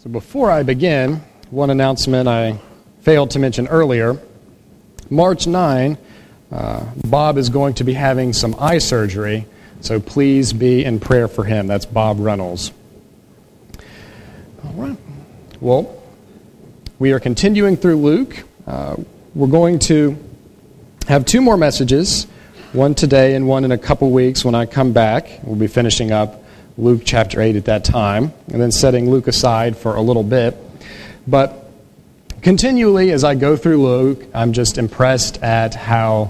So before I begin, one announcement I failed to mention earlier. March 9, Bob is going to be having some eye surgery, so please be in prayer for him. That's Bob Reynolds. All right. Well, we are continuing through Luke. We're going to have two more messages, one today and one in a couple weeks when I come back. We'll be finishing up Luke chapter 8 at that time, and then setting Luke aside for a little bit. But continually, as I go through Luke, I'm just impressed at how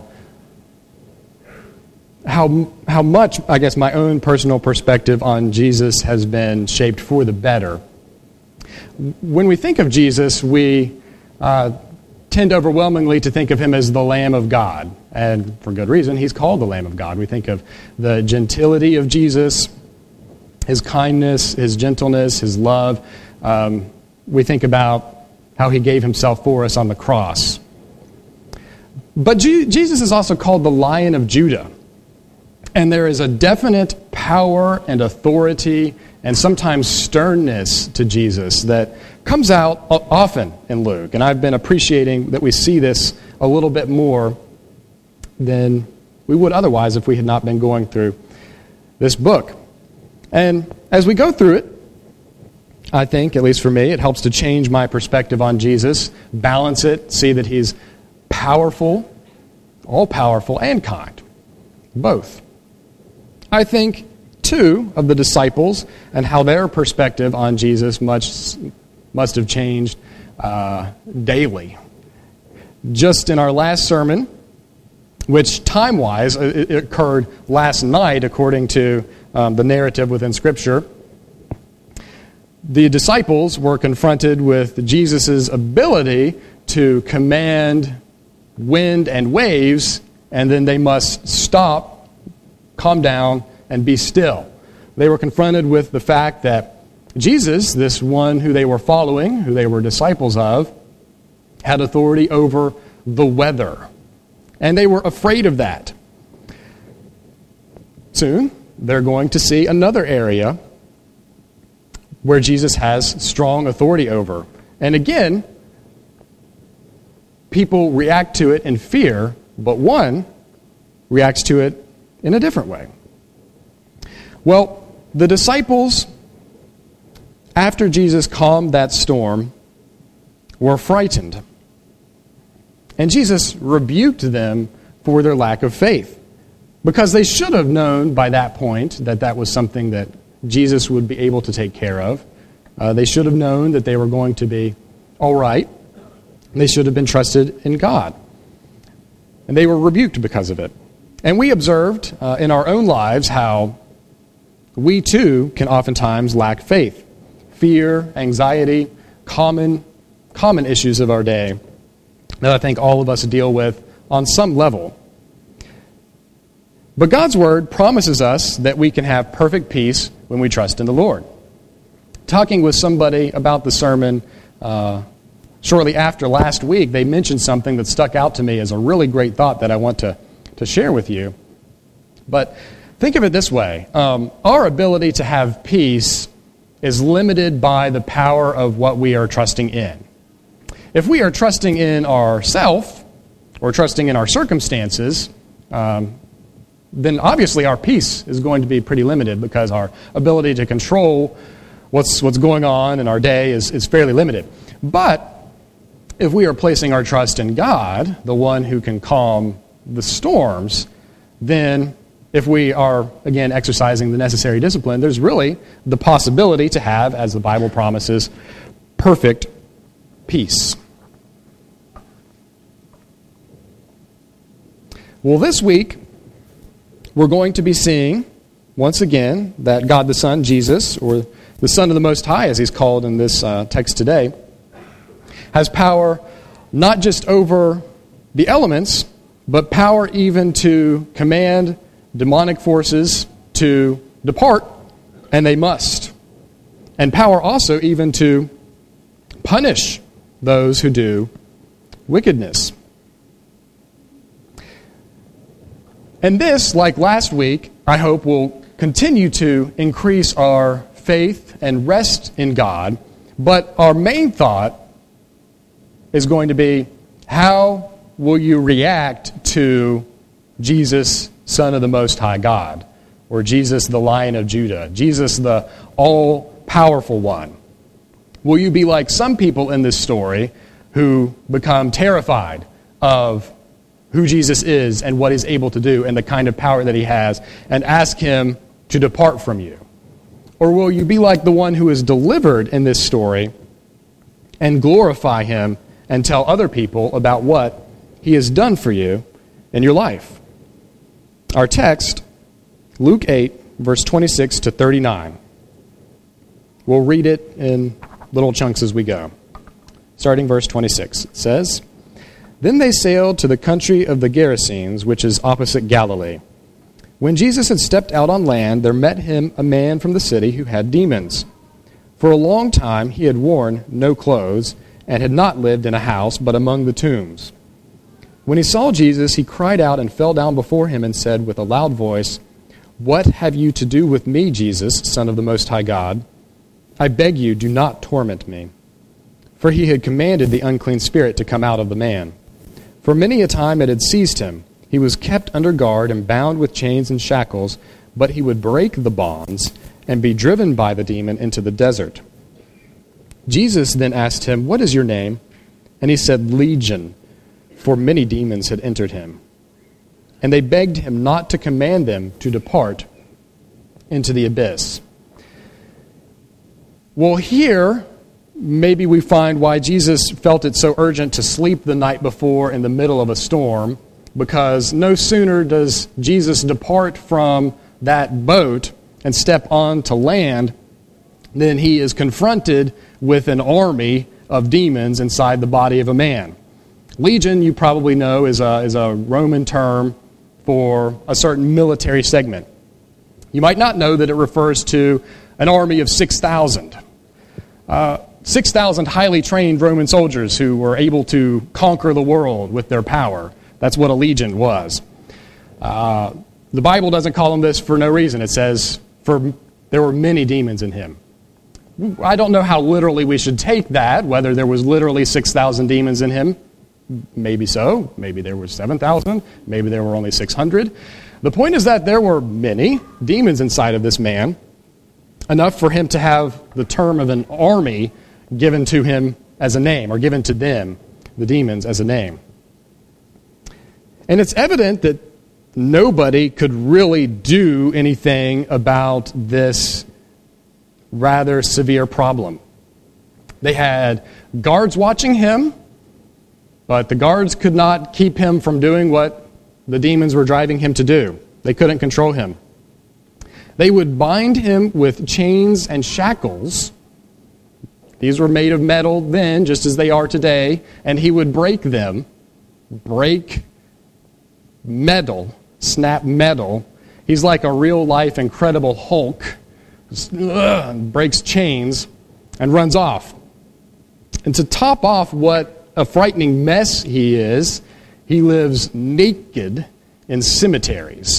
much, I guess, my own personal perspective on Jesus has been shaped for the better. When we think of Jesus, we tend overwhelmingly to think of him as the Lamb of God. And for good reason, he's called the Lamb of God. We think of the gentility of Jesus, his kindness, his gentleness, his love. We think about how he gave himself for us on the cross. But Jesus is also called the Lion of Judah. And there is a definite power and authority and sometimes sternness to Jesus that comes out often in Luke. And I've been appreciating that we see this a little bit more than we would otherwise if we had not been going through this book. And as we go through it, I think, at least for me, it helps to change my perspective on Jesus, balance it, see that he's powerful, all-powerful, and kind. Both. I think, too, of the disciples and how their perspective on Jesus must have changed daily. Just in our last sermon, which time-wise it occurred last night according to the narrative within Scripture, the disciples were confronted with Jesus' ability to command wind and waves, and then they must stop, calm down, and be still. They were confronted with the fact that Jesus, this one who they were following, who they were disciples of, had authority over the weather. And they were afraid of that. Soon, they're going to see another area where Jesus has strong authority over. And again, people react to it in fear, but one reacts to it in a different way. Well, the disciples, after Jesus calmed that storm, were frightened. And Jesus rebuked them for their lack of faith, because they should have known by that point that that was something that Jesus would be able to take care of. They should have known that they were going to be all right. They should have been trusted in God. And they were rebuked because of it. And we observed in our own lives how we too can oftentimes lack faith. Fear, anxiety, common issues of our day that I think all of us deal with on some level. But God's Word promises us that we can have perfect peace when we trust in the Lord. Talking with somebody about the sermon shortly after last week, they mentioned something that stuck out to me as a really great thought that I want to share with you. But think of it this way. Our ability to have peace is limited by the power of what we are trusting in. If we are trusting in ourself or trusting in our circumstances, then obviously our peace is going to be pretty limited because our ability to control what's going on in our day is fairly limited. But if we are placing our trust in God, the one who can calm the storms, then if we are, again, exercising the necessary discipline, there's really the possibility to have, as the Bible promises, perfect peace. Well, this week, we're going to be seeing, once again, that God the Son, Jesus, or the Son of the Most High, as he's called in this text today, has power not just over the elements, but power even to command demonic forces to depart, and they must. And power also even to punish those who do wickedness. And this, like last week, I hope will continue to increase our faith and rest in God But our main thought is going to be, how will you react to Jesus, Son of the Most High God, or Jesus, the Lion of Judah, Jesus, the all-powerful one? Will you be like some people in this story who become terrified of who Jesus is and what he's able to do and the kind of power that he has, and ask him to depart from you? Or will you be like the one who is delivered in this story and glorify him and tell other people about what he has done for you in your life? Our text, Luke 8, verse 26 to 39. We'll read it in little chunks as we go. Starting verse 26, it says, "Then they sailed to the country of the Gerasenes, which is opposite Galilee. When Jesus had stepped out on land, there met him a man from the city who had demons. For a long time he had worn no clothes and had not lived in a house, but among the tombs. When he saw Jesus, he cried out and fell down before him and said with a loud voice, 'What have you to do with me, Jesus, Son of the Most High God? I beg you, do not torment me.' For he had commanded the unclean spirit to come out of the man. For many a time it had seized him. He was kept under guard and bound with chains and shackles, but he would break the bonds and be driven by the demon into the desert. Jesus then asked him, 'What is your name?' And he said, 'Legion,' for many demons had entered him. And they begged him not to command them to depart into the abyss." Well, here, maybe we find why Jesus felt it so urgent to sleep the night before in the middle of a storm, because no sooner does Jesus depart from that boat and step onto land than he is confronted with an army of demons inside the body of a man. Legion, you probably know, is a Roman term for a certain military segment. You might not know that it refers to an army of 6,000. 6,000 highly trained Roman soldiers who were able to conquer the world with their power. That's what a legion was. The Bible doesn't call him this for no reason. It says, there were many demons in him. I don't know how literally we should take that, whether there was literally 6,000 demons in him. Maybe so. Maybe there were 7,000. Maybe there were only 600. The point is that there were many demons inside of this man, enough for him to have the term of an army given to him as a name, or given to them, the demons, as a name. And it's evident that nobody could really do anything about this rather severe problem. They had guards watching him, but the guards could not keep him from doing what the demons were driving him to do. They couldn't control him. They would bind him with chains and shackles. These were made of metal then, just as they are today, and he would break them. Break metal, snap metal. He's like a real-life Incredible Hulk. Breaks chains and runs off. And to top off what a frightening mess he is, he lives naked in cemeteries.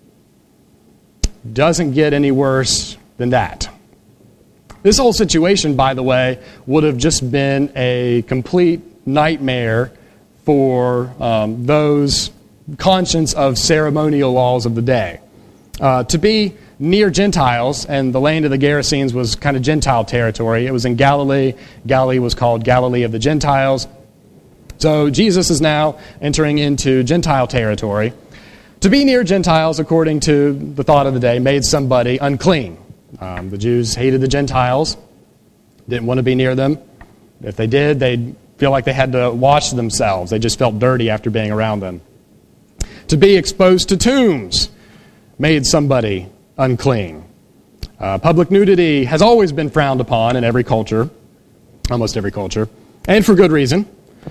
Doesn't get any worse than that. This whole situation, by the way, would have just been a complete nightmare for those conscious of ceremonial laws of the day. To be near Gentiles, and the land of the Gerasenes was kind of Gentile territory. It was in Galilee. Galilee was called Galilee of the Gentiles. So Jesus is now entering into Gentile territory. To be near Gentiles, according to the thought of the day, made somebody unclean. The Jews hated the Gentiles, didn't want to be near them. If they did, they'd feel like they had to wash themselves. They just felt dirty after being around them. To be exposed to tombs made somebody unclean. Public nudity has always been frowned upon in every culture, almost every culture, and for good reason.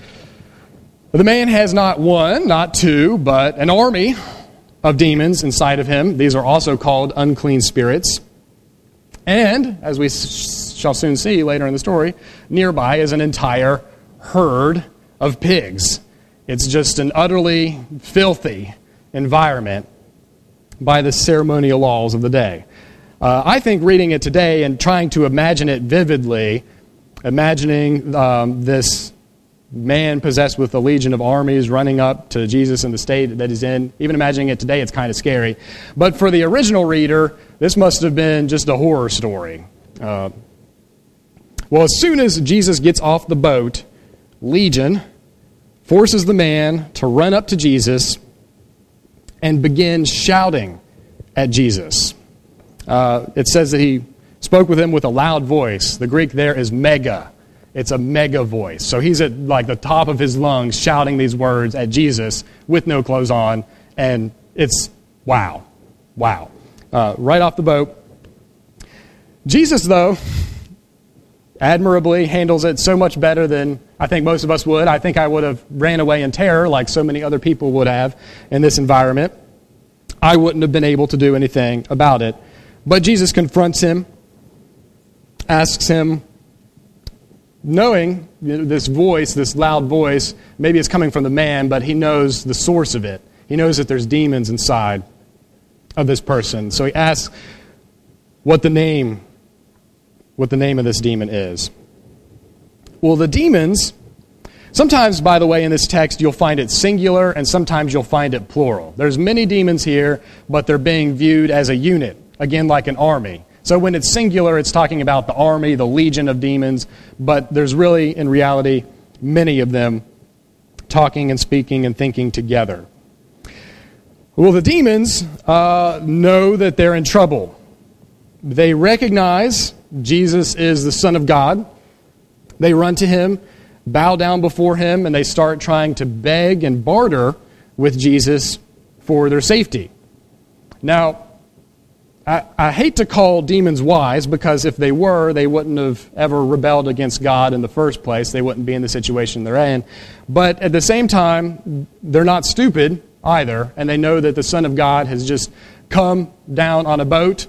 The man has not one, not two, but an army of demons inside of him. These are also called unclean spirits. And, as we shall soon see later in the story, nearby is an entire herd of pigs. It's just an utterly filthy environment by the ceremonial laws of the day. I think reading it today and trying to imagine it vividly, imagining this man possessed with a legion of armies running up to Jesus in the state that he's in. Even imagining it today, it's kind of scary. But for the original reader, this must have been just a horror story. Well, as soon as Jesus gets off the boat, Legion forces the man to run up to Jesus and begin shouting at Jesus. It says that he spoke with him with a loud voice. The Greek there is mega. It's a mega voice. So he's at like the top of his lungs shouting these words at Jesus with no clothes on. And it's wow. Right off the boat. Jesus, though, admirably handles it so much better than I think most of us would. I think I would have ran away in terror like so many other people would have in this environment. I wouldn't have been able to do anything about it. But Jesus confronts him, asks him, knowing this voice, this loud voice, maybe it's coming from the man, but he knows the source of it. He knows that there's demons inside of this person. So he asks what the name of this demon is. Well, the demons, sometimes, by the way, in this text, you'll find it singular, and sometimes you'll find it plural. There's many demons here, but they're being viewed as a unit, again, like an army. So when it's singular, it's talking about the army, the legion of demons, but there's really, in reality, many of them talking and speaking and thinking together. Well, the demons know that they're in trouble. They recognize Jesus is the Son of God. They run to him, bow down before him, and they start trying to beg and barter with Jesus for their safety. Now, I hate to call demons wise, because if they were, they wouldn't have ever rebelled against God in the first place. They wouldn't be in the situation they're in. But at the same time, they're not stupid either, and they know that the Son of God has just come down on a boat.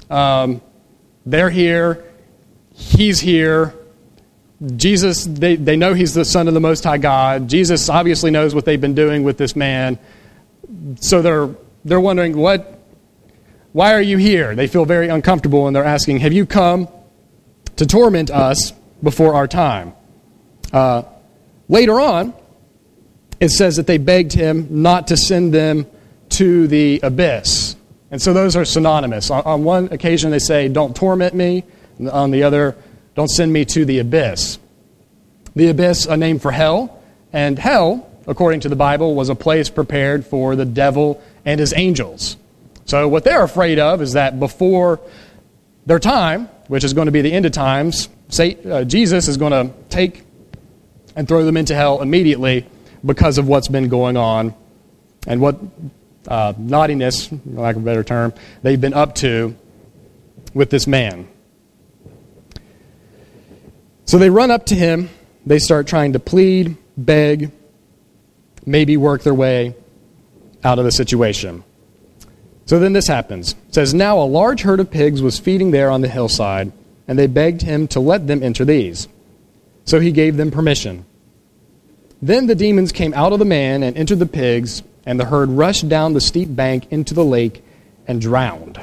They're here. He's here. Jesus, they know he's the Son of the Most High God. Jesus obviously knows what they've been doing with this man. So they're wondering, why are you here? They feel very uncomfortable, and they're asking, have you come to torment us before our time? Later on, it says that they begged him not to send them to the abyss. And so those are synonymous. On one occasion, they say, don't torment me. On the other, don't send me to the abyss. The abyss, a name for hell. And hell, according to the Bible, was a place prepared for the devil and his angels. So what they're afraid of is that before their time, which is going to be the end of times, Jesus is going to take and throw them into hell immediately because of what's been going on and what naughtiness, for lack of a better term, they've been up to with this man. So they run up to him. They start trying to plead, beg, maybe work their way out of the situation. So then this happens. It says, now a large herd of pigs was feeding there on the hillside, and they begged him to let them enter these. So he gave them permission. Then the demons came out of the man and entered the pigs, and the herd rushed down the steep bank into the lake and drowned.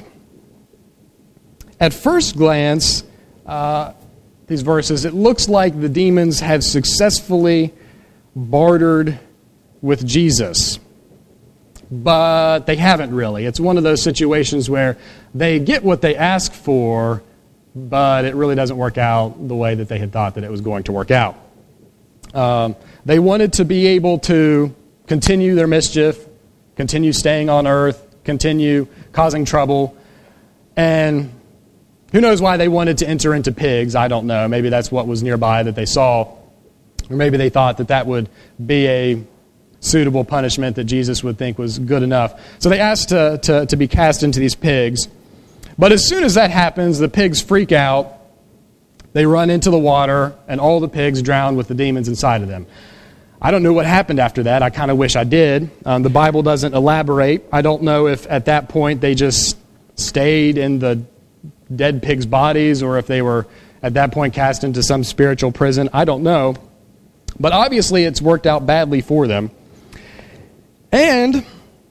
At first glance, these verses, it looks like the demons have successfully bartered with Jesus. But they haven't really. It's one of those situations where they get what they ask for, but it really doesn't work out the way that they had thought that it was going to work out. They wanted to be able to continue their mischief, continue staying on earth, continue causing trouble, and who knows why they wanted to enter into pigs. I don't know. Maybe that's what was nearby that they saw, or maybe they thought that that would be a suitable punishment that Jesus would think was good enough. So they asked to be cast into these pigs. But as soon as that happens, the pigs freak out. They run into the water, and all the pigs drown with the demons inside of them. I don't know what happened after that. I kind of wish I did. The Bible doesn't elaborate. I don't know if at that point they just stayed in the dead pigs' bodies or if they were at that point cast into some spiritual prison. I don't know. But obviously it's worked out badly for them. And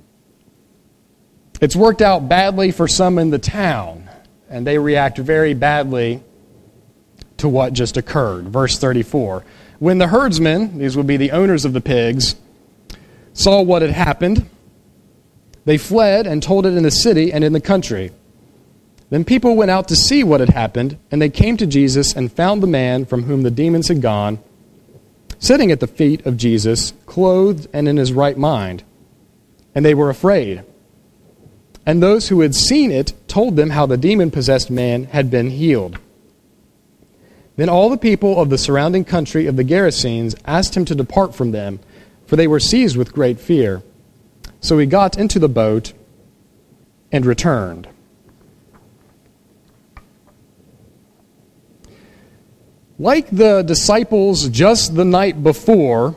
it's worked out badly for some in the town, and they react very badly to what just occurred. Verse 34. When the herdsmen, these would be the owners of the pigs, saw what had happened, they fled and told it in the city and in the country. Then people went out to see what had happened, and they came to Jesus and found the man from whom the demons had gone, sitting at the feet of Jesus, clothed and in his right mind. And they were afraid. And those who had seen it told them how the demon-possessed man had been healed. Then all the people of the surrounding country of the Gerasenes asked him to depart from them, for they were seized with great fear. So he got into the boat and returned. Like the disciples just the night before,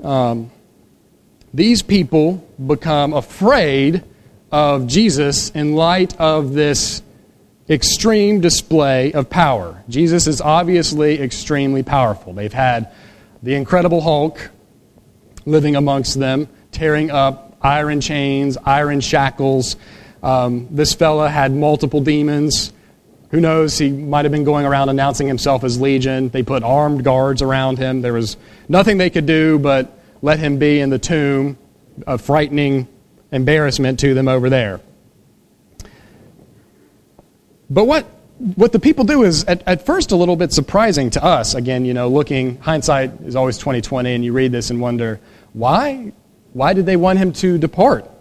these people become afraid of Jesus in light of this extreme display of power. Jesus is obviously extremely powerful. They've had the Incredible Hulk living amongst them, tearing up iron chains, iron shackles. This fella had multiple demons. Who knows, he might have been going around announcing himself as Legion. They put armed guards around him. There was nothing they could do but let him be in the tomb, a frightening embarrassment to them over there. But what the people do is at first a little bit surprising to us. Again, looking, hindsight is always 20/20, and you read this and wonder, why? Why did they want him to depart?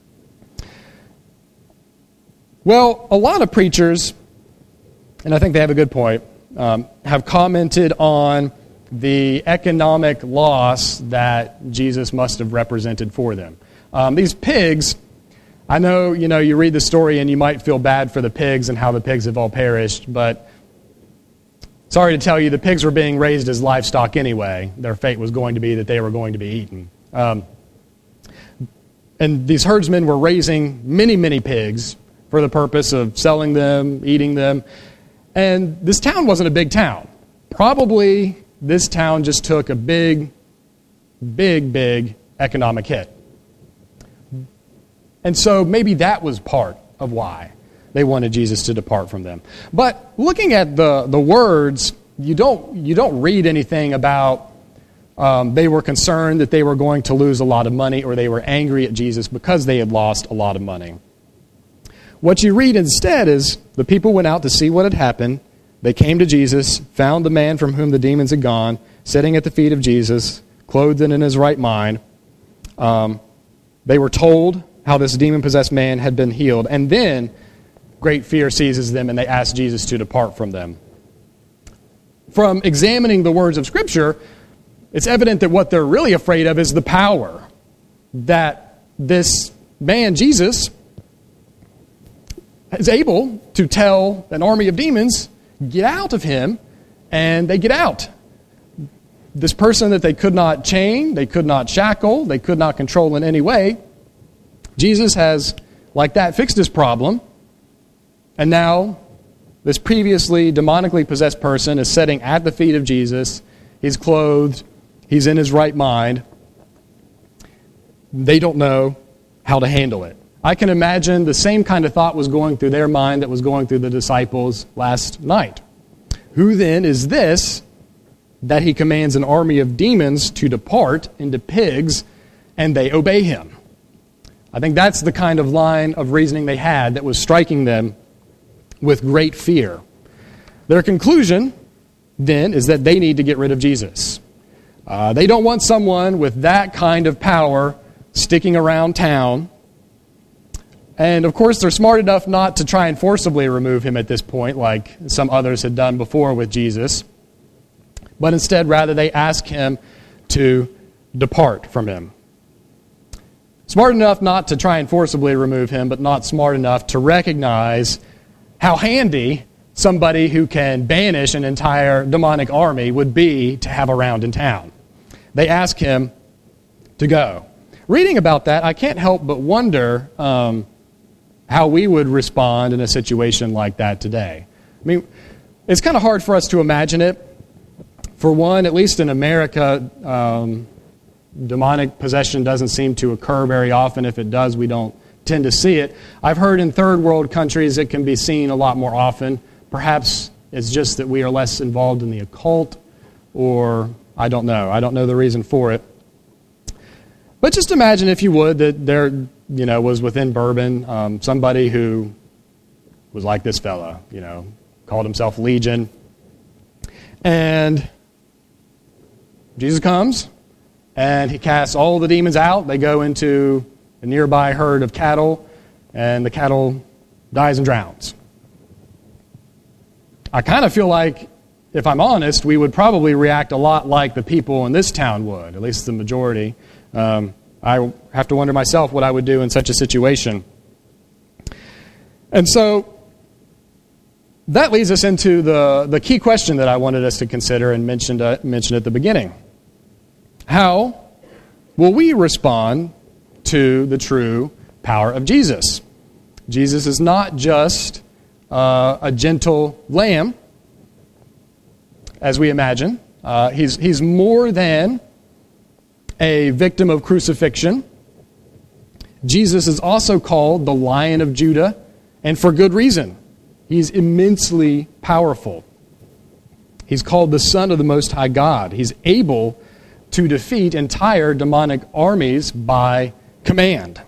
Well, a lot of preachers, and I think they have a good point, have commented on the economic loss that Jesus must have represented for them. These pigs, I know, you read the story and you might feel bad for the pigs and how the pigs have all perished, but sorry to tell you, the pigs were being raised as livestock anyway. Their fate was going to be that they were going to be eaten. And these herdsmen were raising many, many pigs for the purpose of selling them, eating them. And this town wasn't a big town. Probably this town just took a big, big, big economic hit. And so maybe that was part of why they wanted Jesus to depart from them. But looking at the words, you don't read anything about they were concerned that they were going to lose a lot of money, or they were angry at Jesus because they had lost a lot of money. What you read instead is the people went out to see what had happened. They came to Jesus, found the man from whom the demons had gone, sitting at the feet of Jesus, clothed and in his right mind. They were told how this demon-possessed man had been healed. And then great fear seizes them, and they ask Jesus to depart from them. From examining the words of Scripture, it's evident that what they're really afraid of is the power that this man, Jesus, is able to tell an army of demons, get out of him, and they get out. This person that they could not chain, they could not shackle, they could not control in any way, Jesus has, like that, fixed his problem, and now this previously demonically possessed person is sitting at the feet of Jesus. He's clothed, he's in his right mind. They don't know how to handle it. I can imagine the same kind of thought was going through their mind that was going through the disciples last night. Who then is this that he commands an army of demons to depart into pigs, and they obey him? I think that's the kind of line of reasoning they had that was striking them with great fear. Their conclusion, then, is that they need to get rid of Jesus. They don't want someone with that kind of power sticking around town. And, of course, they're smart enough not to try and forcibly remove him at this point, like some others had done before with Jesus. But instead, rather, they ask him to depart from him. Smart enough not to try and forcibly remove him, but not smart enough to recognize how handy somebody who can banish an entire demonic army would be to have around in town. They ask him to go. Reading about that, I can't help but wonder how we would respond in a situation like that today. I mean, it's kind of hard for us to imagine it. For one, at least in America, demonic possession doesn't seem to occur very often. If it does, we don't tend to see it. I've heard in third world countries it can be seen a lot more often. Perhaps It's just that we are less involved in the occult, or I don't know. I don't know the reason for it. But just imagine, if you would, that there, was within Bourbon somebody who was like this fella, called himself Legion. And Jesus comes, and he casts all the demons out. They go into a nearby herd of cattle, and the cattle dies and drowns. I kind of feel like, if I'm honest, we would probably react a lot like the people in this town would, at least the majority. I have to wonder myself what I would do in such a situation. And so that leads us into the key question that I wanted us to consider and mentioned at the beginning. How will we respond to the true power of Jesus? Jesus is not just a gentle lamb, as we imagine. He's more than a victim of crucifixion. Jesus is also called the Lion of Judah, and for good reason. He's immensely powerful. He's called the Son of the Most High God. He's able to defeat entire demonic armies by command.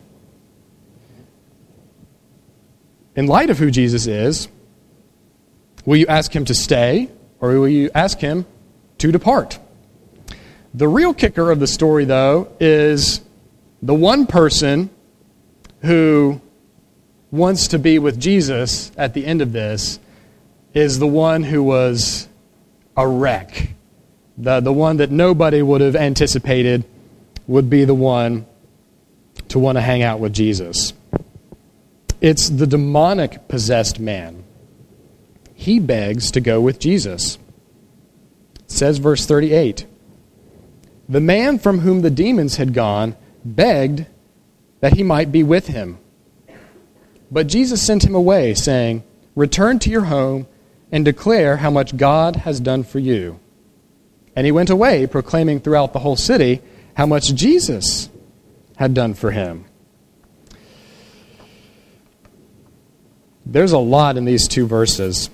In light of who Jesus is, will you ask him to stay, or will you ask him to depart? The real kicker of the story, though, is the one person who wants to be with Jesus at the end of this is the one who was a wreck. The one that nobody would have anticipated would be the one to want to hang out with Jesus. It's the demonic-possessed man. He begs to go with Jesus. It says, verse 38, "The man from whom the demons had gone begged that he might be with him. But Jesus sent him away, saying, 'Return to your home and declare how much God has done for you.' And he went away, proclaiming throughout the whole city how much Jesus had done for him." There's a lot in these two verses.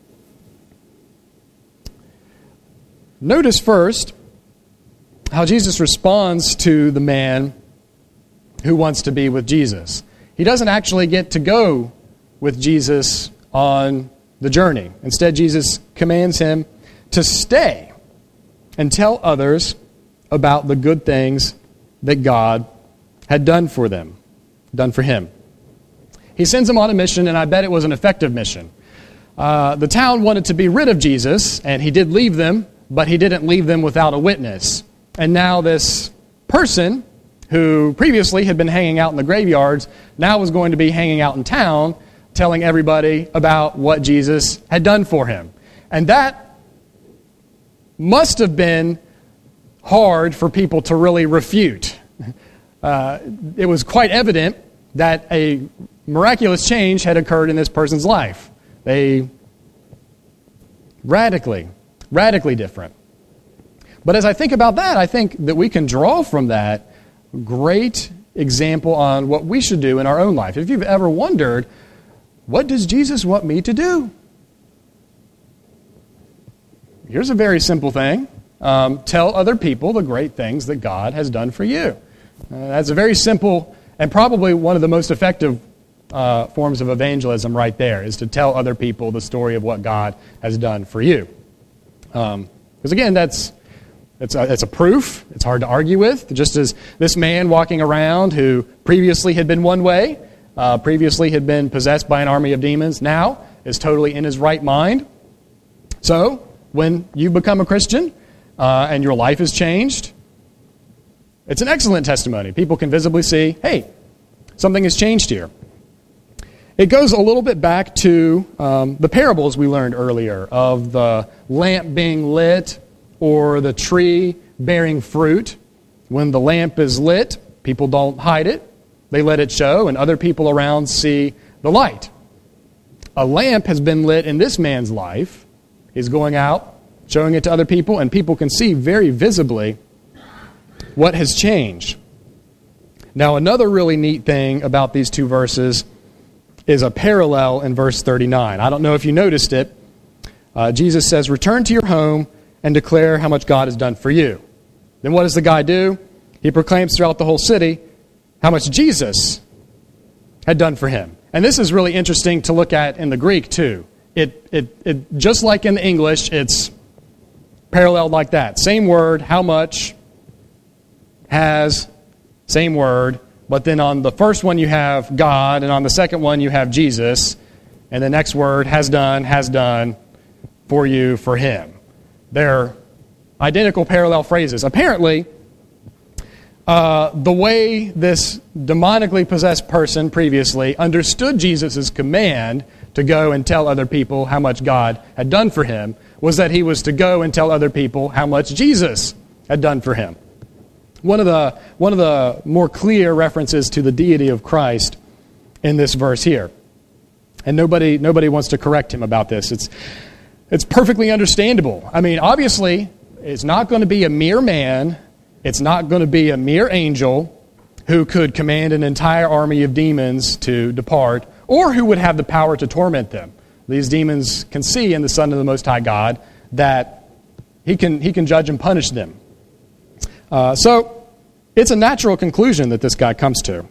Notice first how Jesus responds to the man who wants to be with Jesus. He doesn't actually get to go with Jesus on the journey. Instead, Jesus commands him to stay and tell others about the good things that God had done for them, done for him. He sends him on a mission, and I bet it was an effective mission. The town wanted to be rid of Jesus, and he did leave them, but he didn't leave them without a witness. And now this person who previously had been hanging out in the graveyards now was going to be hanging out in town, telling everybody about what Jesus had done for him. And that must have been hard for people to really refute. It was quite evident that a miraculous change had occurred in this person's life. They radically different. But as I think about that, I think that we can draw from that great example on what we should do in our own life. If you've ever wondered, what does Jesus want me to do? Here's a very simple thing. Tell other people the great things that God has done for you. That's a very simple and probably one of the most effective forms of evangelism right there, is to tell other people the story of what God has done for you. Because again, that's a proof. It's hard to argue with. Just as this man walking around who previously had been one way, previously had been possessed by an army of demons, now is totally in his right mind. So, when you become a Christian and your life has changed, it's an excellent testimony. People can visibly see, hey, something has changed here. It goes a little bit back to the parables we learned earlier of the lamp being lit or the tree bearing fruit. When the lamp is lit, people don't hide it. They let it show, and other people around see the light. A lamp has been lit in this man's life. He's going out, showing it to other people, and people can see very visibly what has changed. Now, another really neat thing about these two verses is a parallel in verse 39. I don't know if you noticed it, Jesus says, return to your home and declare how much God has done for you. Then what does the guy do? He proclaims throughout the whole city how much Jesus had done for him. And this is really interesting to look at in the Greek too. It just like in the English, it's paralleled like that. Same word, how much, has, same word, but then on the first one you have God, and on the second one you have Jesus, and the next word, has done for you, for him. They're identical parallel phrases. Apparently, the way this demonically possessed person previously understood Jesus' command to go and tell other people how much God had done for him was that he was to go and tell other people how much Jesus had done for him. One of the more clear references to the deity of Christ in this verse here. And nobody wants to correct him about this. It's perfectly understandable. I mean, obviously, it's not going to be a mere man. It's not going to be a mere angel who could command an entire army of demons to depart, or who would have the power to torment them. These demons can see in the Son of the Most High God that he can judge and punish them. So it's a natural conclusion that this guy comes to.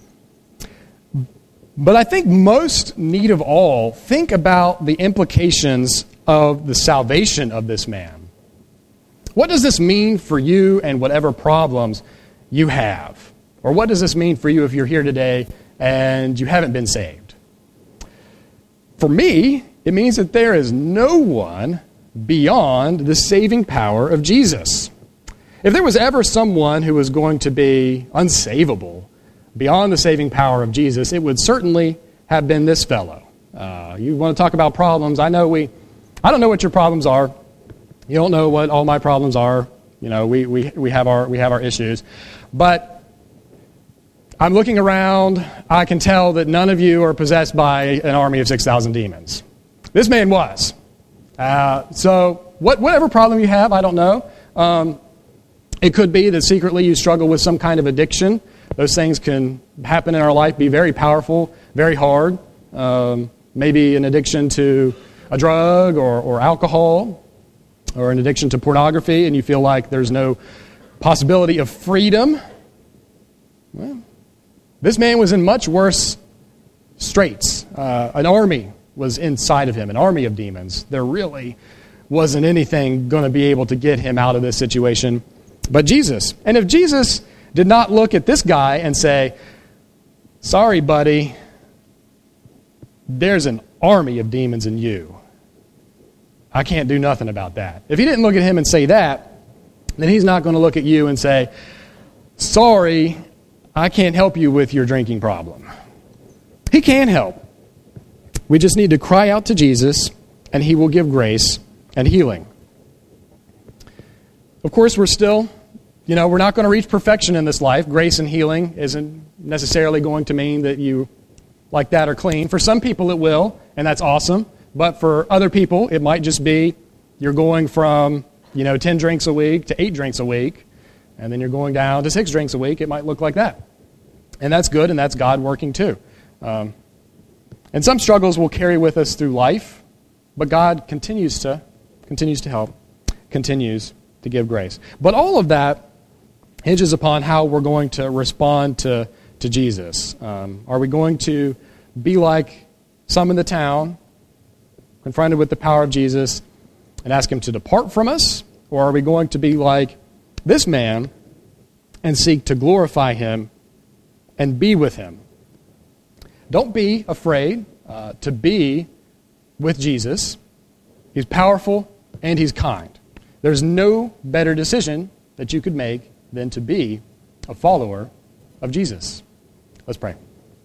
But I think most need of all, think about the implications of the salvation of this man. What does this mean for you and whatever problems you have? Or what does this mean for you if you're here today and you haven't been saved? For me, it means that there is no one beyond the saving power of Jesus. If there was ever someone who was going to be unsavable beyond the saving power of Jesus, it would certainly have been this fellow. You want to talk about problems? I don't know what your problems are. You don't know what all my problems are. You know, we have our issues. But I'm looking around. I can tell that none of you are possessed by an army of 6,000 demons. This man was. So whatever problem you have, I don't know. It could be that secretly you struggle with some kind of addiction. Those things can happen in our life, be very powerful, very hard. Maybe an addiction to a drug or alcohol, or an addiction to pornography, and you feel like there's no possibility of freedom. Well, this man was in much worse straits. An army was inside of him, an army of demons. There really wasn't anything going to be able to get him out of this situation but Jesus. And if Jesus did not look at this guy and say, sorry, buddy, there's an army of demons in you. I can't do nothing about that. If he didn't look at him and say that, then he's not going to look at you and say, sorry, I can't help you with your drinking problem. He can help. We just need to cry out to Jesus, and he will give grace and healing. Of course, we're not going to reach perfection in this life. Grace and healing isn't necessarily going to mean that you, like that, are clean. For some people it will, and that's awesome. But for other people, it might just be you're going from 10 drinks a week to 8 drinks a week, and then you're going down to 6 drinks a week. It might look like that. And that's good, and that's God working too. And some struggles will carry with us through life, but God continues to help, continues to give grace. But all of that hinges upon how we're going to respond to Jesus. Are we going to be like some in the town, confronted with the power of Jesus, and ask him to depart from us? Or are we going to be like this man and seek to glorify him and be with him? Don't be afraid to be with Jesus. He's powerful and he's kind. There's no better decision that you could make than to be a follower of Jesus. Let's pray.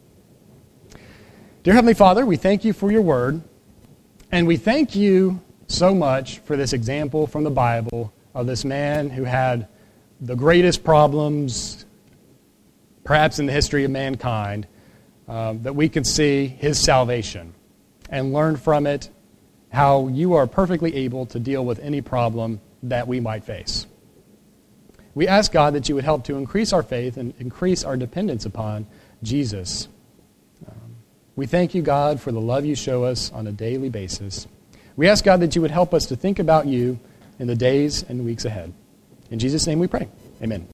Dear Heavenly Father, we thank you for your word, and we thank you so much for this example from the Bible of this man who had the greatest problems, perhaps in the history of mankind, that we can see his salvation and learn from it how you are perfectly able to deal with any problem that we might face. We ask, God, that you would help to increase our faith and increase our dependence upon Jesus. We thank you, God, for the love you show us on a daily basis. We ask, God, that you would help us to think about you in the days and weeks ahead. In Jesus' name we pray. Amen.